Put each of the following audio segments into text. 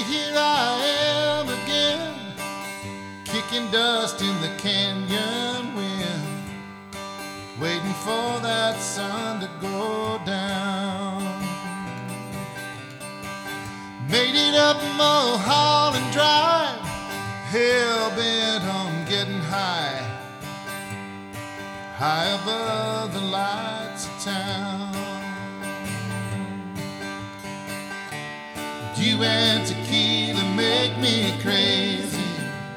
here I am again, kicking dust in the canyon wind, waiting for that sun to go down. Made it up Mulholland Drive, hell-bent on getting high, high above the lights of town. You and tequila make me crazy.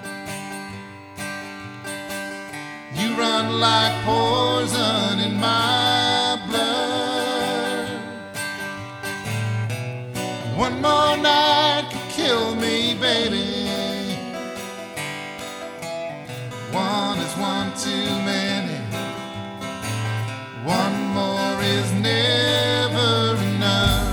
You run like poison in my blood. One more night could kill me, baby. One is one too many. One more is never enough.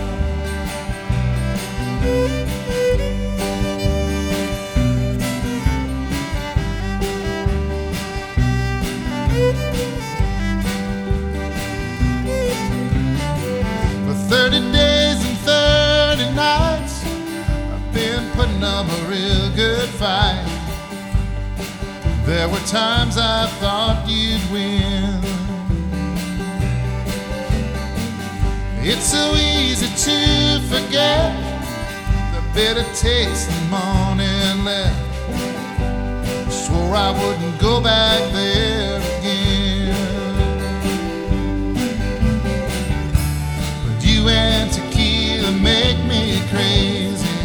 For 30 days and 30 nights, I've been putting up a real good fight. There were times I thought you'd win. It's so easy to forget the bitter taste the morning left. Swore I wouldn't go back there again. But you and tequila make me crazy.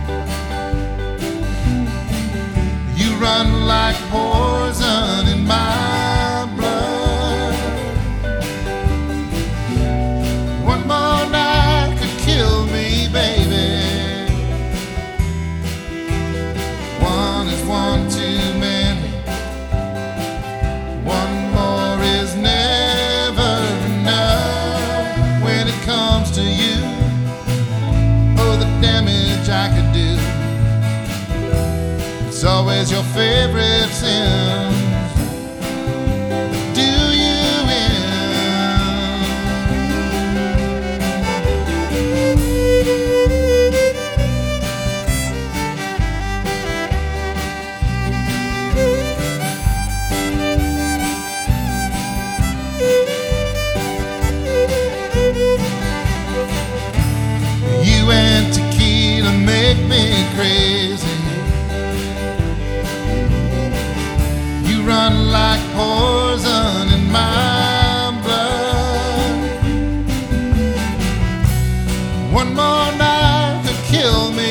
You run like poison in my blood. One more night could kill me, baby. One is one too many. One more is never enough. When it comes to you, oh, the damage I could do. It's always your favorite sin. Do you win? You and tequila make me crazy. You run like poison in my blood. One more night could kill me.